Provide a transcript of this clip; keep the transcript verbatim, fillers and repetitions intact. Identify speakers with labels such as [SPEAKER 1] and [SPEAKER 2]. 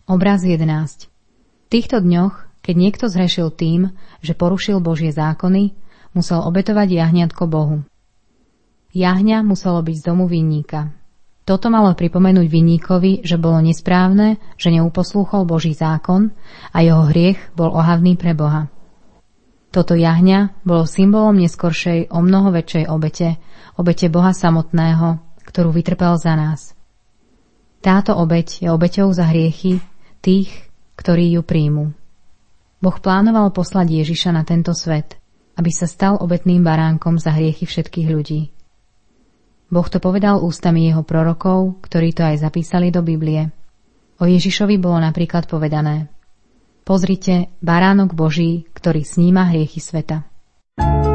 [SPEAKER 1] Obraz jedenásť. V týchto dňoch, keď niekto zhrešil tým, že porušil Božie zákony, musel obetovať jahňatko Bohu. Jahňa muselo byť z domu vinníka. Toto malo pripomenúť vinníkovi, že bolo nesprávne, že neuposlúchol Boží zákon a jeho hriech bol ohavný pre Boha. Toto jahňa bolo symbolom neskoršej o mnoho väčšej obete, obete Boha samotného, ktorú vytrpel za nás. Táto obeť je obeťou za hriechy tých, ktorí ju príjmu. Boh plánoval poslať Ježiša na tento svet, aby sa stal obetným baránkom za hriechy všetkých ľudí. Boh to povedal ústami jeho prorokov, ktorí to aj zapísali do Biblie. O Ježišovi bolo napríklad povedané: Pozrite, baránok Boží, ktorý sníma hriechy sveta.